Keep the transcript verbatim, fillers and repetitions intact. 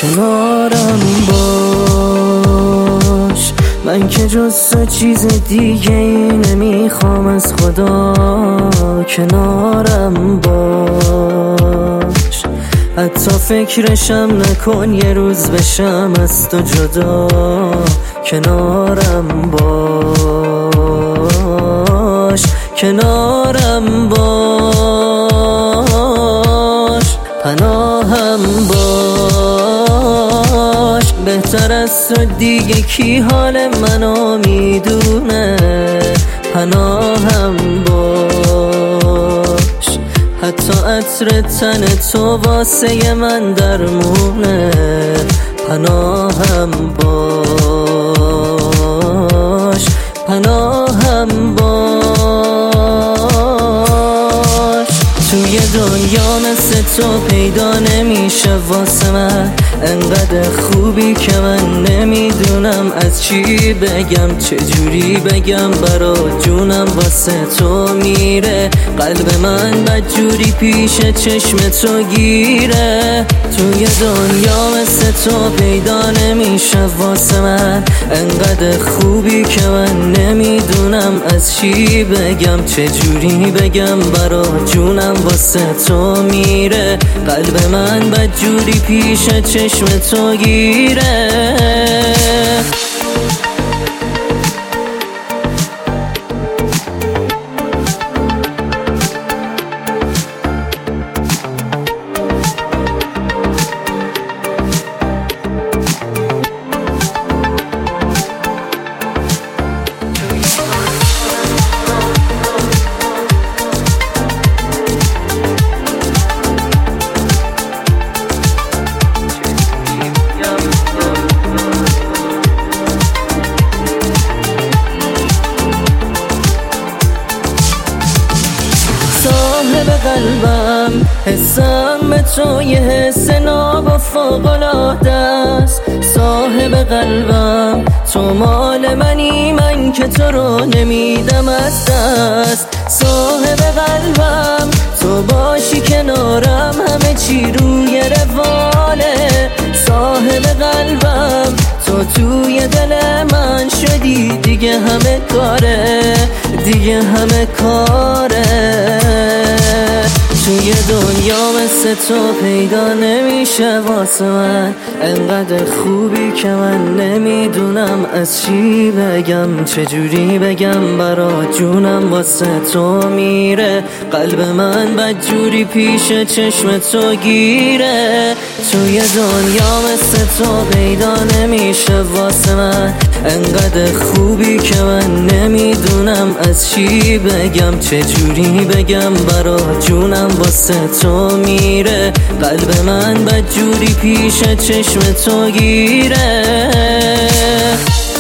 کنارم باش، من که جز تو چیز دیگه ای نمیخوام از خدا. کنارم باش، حتی فکرشم نکن یه روز بشم از تو جدا. کنارم باش، کنارم باش، پناهم باش. بهتر از تو دیگه کی حال منو میدونه. پناهم باش، حتی عطر تن تو واسه من درمونه. پناهم باش، پناهم باش. توی دنیا مثل تو پیدا نمیشه واسه من، انقدر خوبی که من نمیدونم از چی بگم، چجوری بگم برا جونم واسه تو میره. قلب من بدجوری پیش چشم تو گیره. توی دنیا مثل تو پیدا نمیشه واسه من، انقدر خوبی که من نمیدونم از چی بگم، چجوری بگم برا جونم واسه تو میره. قلب من بدجوری پیش چشم تو گیره. صاحب قلبم، حسم به تو یه حس ناب و فوق‌العاده است. صاحب قلبم، تو مال منی، من که تو رو نمیدم از دست. صاحب قلبم، تو باشی کنارم همه چی روی رواله. صاحب قلبم، تو توی دل من شدی دیگه همه کاره، دیگه همه کاره. توی دنیا مثل تو پیدا نمیشه واسه من، انقدر خوبی که من نمیدونم از چی بگم، چجوری بگم برا جونم واسه تو میره. قلب من بدجوری پیش چشم تو گیره. توی دنیا مثل تو پیدا نمیشه واسه من، انقدر خوبی که من نمیدونم از چی بگم، چجوری بگم برا جونم واسه تو میره. قلب من بدجوری پیش چشم تو گیره.